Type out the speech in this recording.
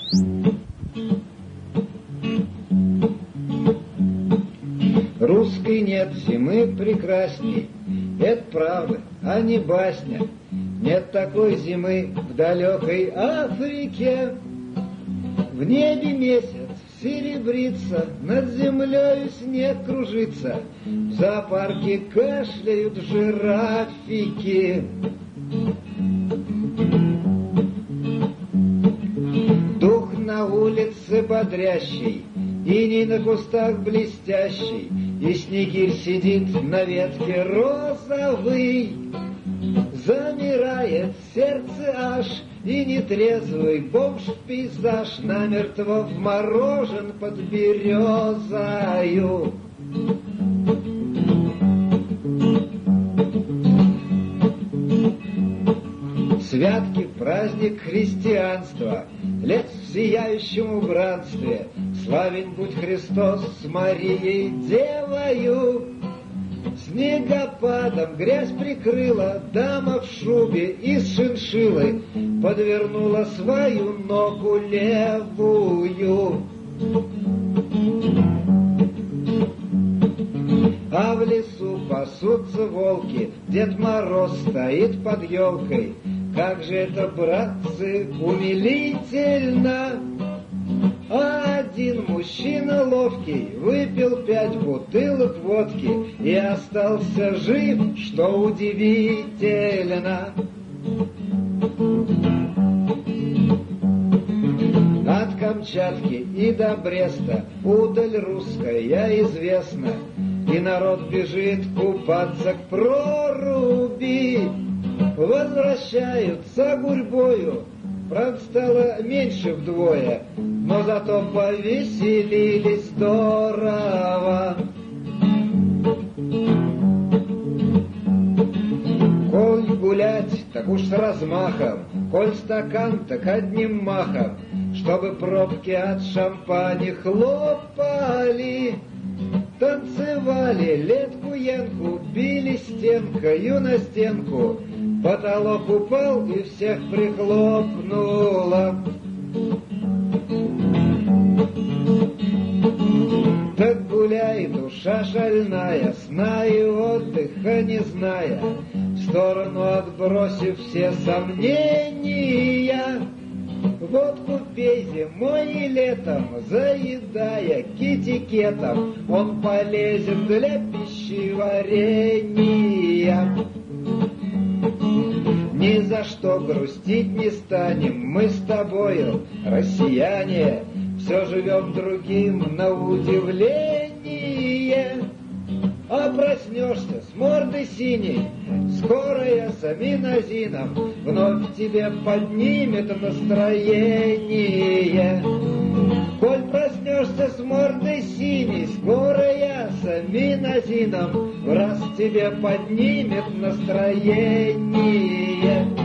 Русской нет зимы прекрасней, это правда, а не басня. Нет такой зимы в далекой Африке. В небе месяц серебрится, над землею снег кружится, в зоопарке кашляют жирафики. Дух на улице бодрящий, иней на кустах блестящий, и снегирь сидит на ветке розовый. Замирает сердце аж, и нетрезвый бомж в пейзаж намертво вморожен под березою. Святки, праздник христианства, лет в сияющем убранстве, славен будь Христос с Марией Девою. Снегопадом грязь прикрыла, дама в шубе из шиншиллы подвернула свою ногу левую. А в лесу пасутся волки, Дед Мороз стоит под елкой. Как же это, братцы, умилительно! А один мужчина ловкий выпил 5 бутылок водки и остался жив, что удивительно. От Камчатки и до Бреста удаль русская известна, и народ бежит купаться к проруби. Возвращаются гурьбою, правда, стало меньше вдвое, но зато повеселились здорово. Коль гулять, так уж с размахом, коль стакан, так одним махом, чтобы пробки от шампани хлопали. Танцевали летку-янку, били стенкою на стенку, потолок упал и всех прихлопнуло. Так гуляй, душа шальная, сна и отдыха не зная, в сторону отбросив все сомнения. Водку пей зимой и летом, заедая китикетом, он полезен для пищеварения. Ни за что грустить не станем, мы с тобою, россияне, все живем другим на удивление. А проснешься с мордой синей, скорая с аминозином вновь тебе поднимет настроение. Коль проснешься с мордой синей, скорая с аминозином в раз тебе поднимет настроение.